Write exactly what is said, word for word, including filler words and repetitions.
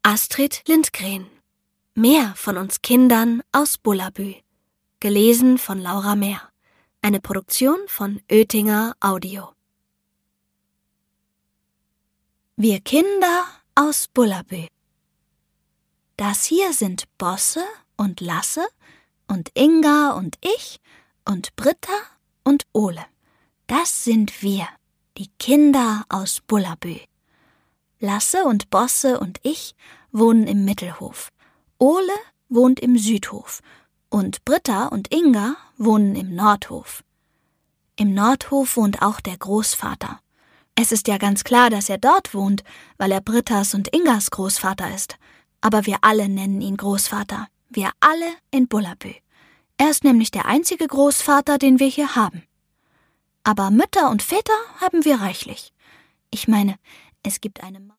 Astrid Lindgren. Mehr von uns Kindern aus Bullabü. Gelesen von Laura Mehr. Eine Produktion von Oetinger Audio. Wir Kinder aus Bullabü. Das hier sind Bosse und Lasse und Inga und ich und Britta und Ole. Das sind wir, die Kinder aus Bullabü. Lasse und Bosse und ich wohnen im Mittelhof. Ole wohnt im Südhof und Britta und Inga wohnen im Nordhof. Im Nordhof wohnt auch der Großvater. Es ist ja ganz klar, dass er dort wohnt, weil er Brittas und Ingas Großvater ist. Aber wir alle nennen ihn Großvater. Wir alle in Bullabü. Er ist nämlich der einzige Großvater, den wir hier haben. Aber Mütter und Väter haben wir reichlich. Ich meine, es gibt eine